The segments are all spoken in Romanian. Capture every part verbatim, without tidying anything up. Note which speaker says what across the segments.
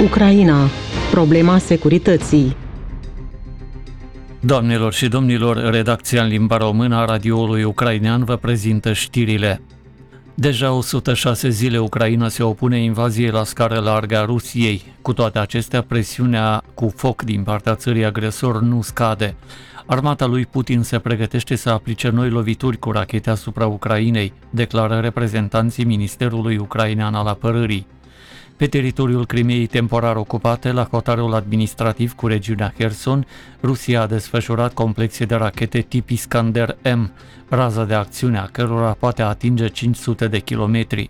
Speaker 1: Ucraina. Problema securității.
Speaker 2: Doamnelor și domnilor, redacția în limba română a radioului ucrainean vă prezintă știrile. Deja o sută șase zile Ucraina se opune invaziei la scară largă a Rusiei. Cu toate acestea, presiunea cu foc din partea țării agresor nu scade. Armata lui Putin se pregătește să aplice noi lovituri cu rachete asupra Ucrainei, declară reprezentanții Ministerului Ucrainean al Apărării. Pe teritoriul Crimeei temporar ocupate, la hotarul administrativ cu regiunea Kherson, Rusia a desfășurat complexe de rachete tip Iskander M, raza de acțiune a cărora poate atinge cinci sute de kilometri.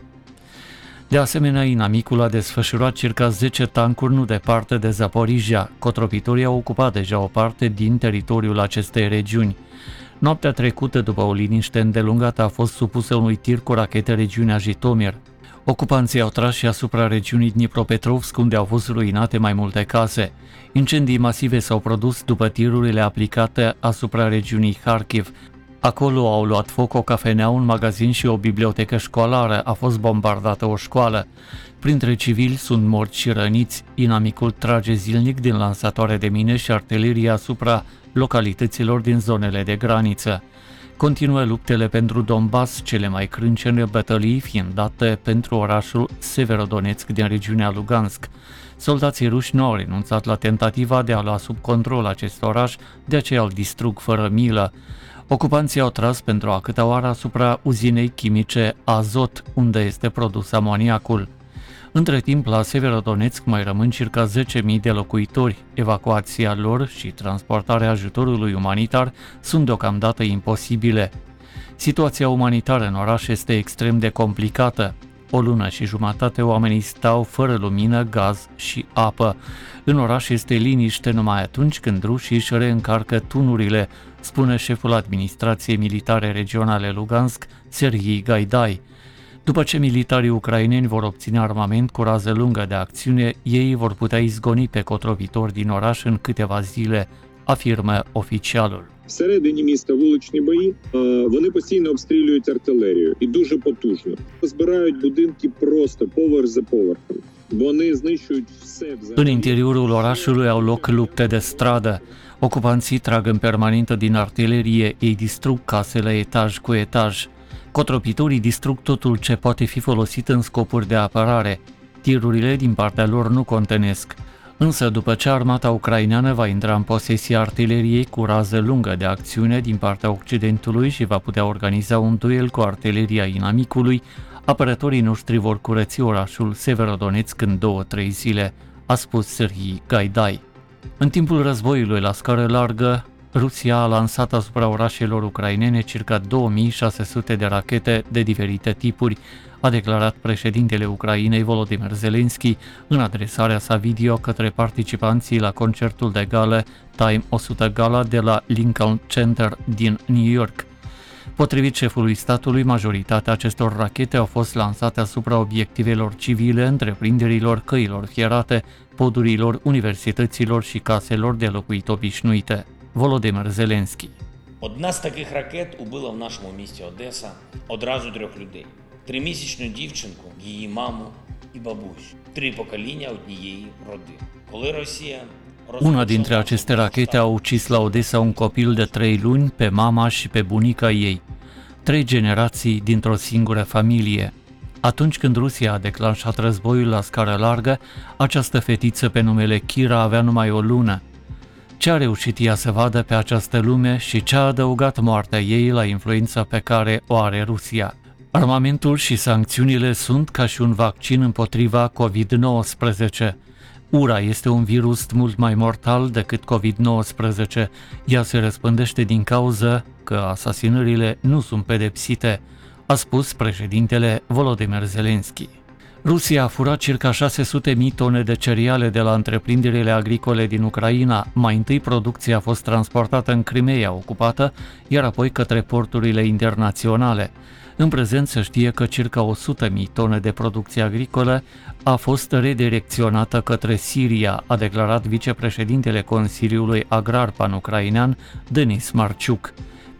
Speaker 2: De asemenea, inamicul a desfășurat circa zece tancuri nu departe de Zaporizhia. Cotropitorii au ocupat deja o parte din teritoriul acestei regiuni. Noaptea trecută, după o liniște îndelungată, a fost supusă unui tir cu rachete regiunea Jitomir. Ocupanții au tras și asupra regiunii Dnipropetrovsk, unde au fost ruinate mai multe case. Incendii masive s-au produs după tirurile aplicate asupra regiunii Kharkiv. Acolo au luat foc o cafenea, un magazin și o bibliotecă școlară. A fost bombardată o școală. Printre civili sunt morți și răniți. Inamicul trage zilnic din lansatoare de mine și artilerie asupra localităților din zonele de graniță. Continuă luptele pentru Donbass, cele mai crâncene bătălii fiind date pentru orașul Severodonetsk din regiunea Lugansk. Soldații ruși nu au renunțat la tentativa de a lua sub control acest oraș, de aceea îl distrug fără milă. Ocupanții au tras pentru a câta oară asupra uzinei chimice Azot, unde este produs amoniacul. Între timp, la Severodonetsk mai rămân circa zece mii de locuitori. Evacuația lor și transportarea ajutorului umanitar sunt deocamdată imposibile. Situația umanitară în oraș este extrem de complicată. O lună și jumătate oamenii stau fără lumină, gaz și apă. În oraș este liniște numai atunci când rușii își reîncarcă tunurile, spune șeful administrației militare regionale Lugansk, Serhiy Gaidai. După ce militarii ucraineni vor obține armament cu rază lungă de acțiune, ei vor putea izgoni pe cotropitori din oraș în câteva zile, afirmă oficialul.
Speaker 3: Всередині міста вуличні бої, вони постійно обстрілюють артилерію і дуже потужно. Збирають будинки просто поверх за поверхом. Вони знищують все.
Speaker 2: În interiorul orașului au loc lupte de stradă. Ocupanții trag în permanentă din artilerie, ei distrug casele etaj cu etaj. Cotropitorii distrug totul ce poate fi folosit în scopuri de apărare. Tirurile din partea lor nu contenesc. Însă, după ce armata ucraineană va intra în posesia artileriei cu rază lungă de acțiune din partea Occidentului și va putea organiza un duel cu artileria inamicului, apărătorii noștri vor curăți orașul Severodonetsk în două-trei zile, a spus Serhiy Gaidai. În timpul războiului la scară largă, Rusia a lansat asupra orașelor ucrainene circa două mii șase sute de rachete de diferite tipuri, a declarat președintele Ucrainei Volodymyr Zelensky în adresarea sa video către participanții la concertul de gală Time o sută Gala de la Lincoln Center din New York. Potrivit șefului statului, majoritatea acestor rachete au fost lansate asupra obiectivelor civile, întreprinderilor, căilor fierate, podurilor, universităților și caselor de locuit obișnuite. Volodymyr Zelensky.
Speaker 4: Одна з таких ракет убила в нашому місті Одеса одразу трьох людей. Тримісячну дівчинку, її маму і бабусю. Три покоління однієї родини. Коли Росія
Speaker 2: Una dintre aceste rachete a ucis la Odessa un copil de trei luni, pe mama și pe bunica ei. Trei generații dintr-o singură familie. Atunci când Rusia a declanșat războiul la scară largă, această fetiță pe numele Kira avea numai o lună. Ce a reușit ea să vadă pe această lume și ce a adăugat moartea ei la influența pe care o are Rusia. Armamentul și sancțiunile sunt ca și un vaccin împotriva covid nouăsprezece. Ura este un virus mult mai mortal decât covid nouăsprezece. Ea se răspândește din cauza că asasinările nu sunt pedepsite, a spus președintele Volodymyr Zelensky. Rusia a furat circa șase sute mii tone de cereale de la întreprinderile agricole din Ucraina. Mai întâi producția a fost transportată în Crimeea ocupată, iar apoi către porturile internaționale. În prezent se știe că circa o sută mii tone de producție agricolă a fost redirecționată către Siria, a declarat vicepreședintele Consiliului Agrar Pan-Ucrainean, Denis Marciuc.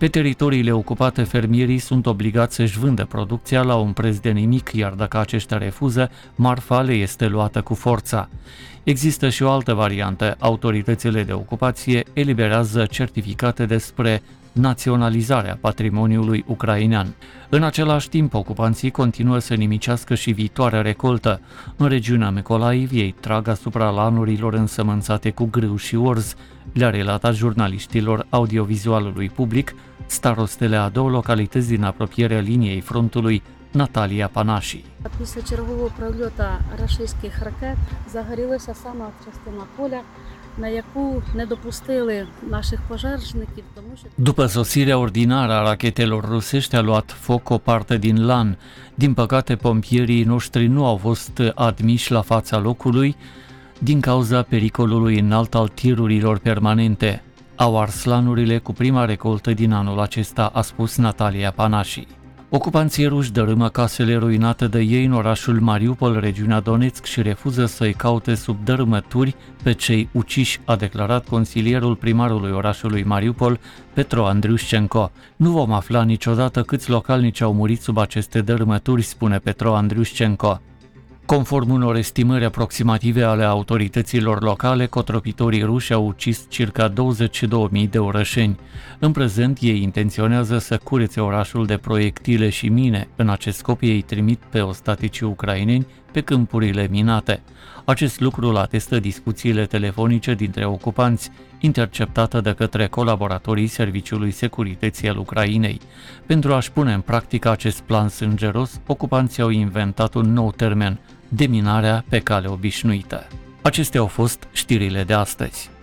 Speaker 2: Pe teritoriile ocupate, fermierii sunt obligați să-și vândă producția la un preț de nimic, iar dacă aceștia refuză, marfa le este luată cu forța. Există și o altă variantă. Autoritățile de ocupație eliberează certificate despre naționalizarea patrimoniului ucrainean. În același timp, ocupanții continuă să nimicească și viitoarea recoltă. În regiunea Mykolaiv, ei trag asupra lanurilor însămânțate cu grâu și orz, le-a relatat jurnaliștilor audiovizualului public starostele a două localități din apropierea liniei frontului, Наталія Панаші.
Speaker 5: Після чергового прильоту рашистських ракет загорілася саме частина поля, на яку не допустили наших пожежників, тому що...
Speaker 2: După sosirea ordinară a rachetelor rusești a luat foc o parte din lan. Din păcate, pompierii noștri nu au fost admiși la fața locului din cauza pericolului înalt al tirurilor permanente. Au ars lanurile cu prima recoltă din anul acesta, a spus Nataliya Panashi. Ocupanții ruși dărâmă casele ruinate de ei în orașul Mariupol, regiunea Donetsk, și refuză să-i caute sub dărâmături pe cei uciși, a declarat consilierul primarului orașului Mariupol, Petro Andriușcenko. Nu vom afla niciodată câți localnici au murit sub aceste dărâmături, spune Petro Andriușcenko. Conform unor estimări aproximative ale autorităților locale, cotropitorii ruși au ucis circa douăzeci și două mii de orășeni. În prezent, ei intenționează să curețe orașul de proiectile și mine. În acest scop, ei trimit pe ostaticii ucraineni pe câmpurile minate. Acest lucru îl atestă discuțiile telefonice dintre ocupanți, interceptată de către colaboratorii Serviciului Securității al Ucrainei. Pentru a-și pune în practică acest plan sângeros, ocupanții au inventat un nou termen: deminarea pe cale obișnuită. Acestea au fost știrile de astăzi.